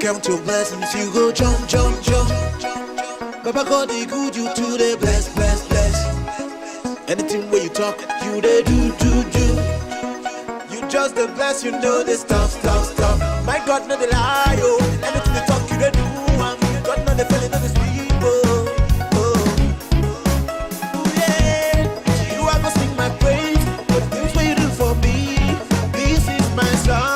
count your blessings, you go jump, jump, jump. Baba God, he good you to the bless, bless, bless. Anything where you talk, you they do, do, do. You just the bless, you know the stuff, stuff, stuff. My God, no the lie, oh. Anything you talk, you they do. God, no the feeling, no the sleep, oh. Oh, yeah. You are gonna sing my praise, but the things what you do for me, this is my song.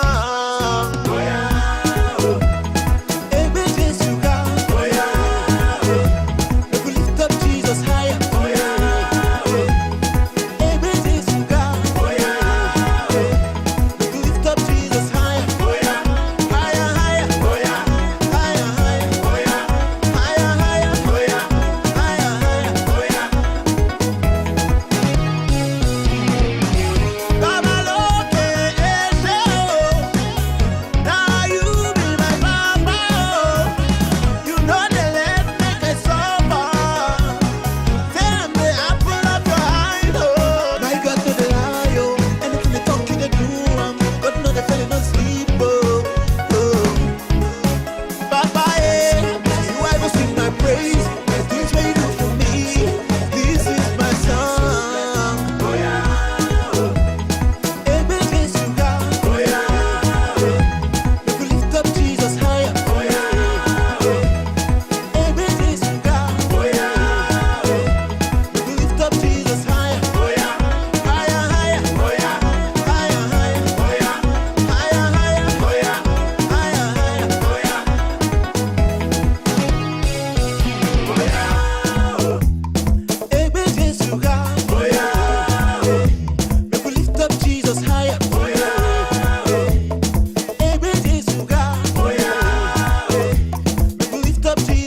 Up to you.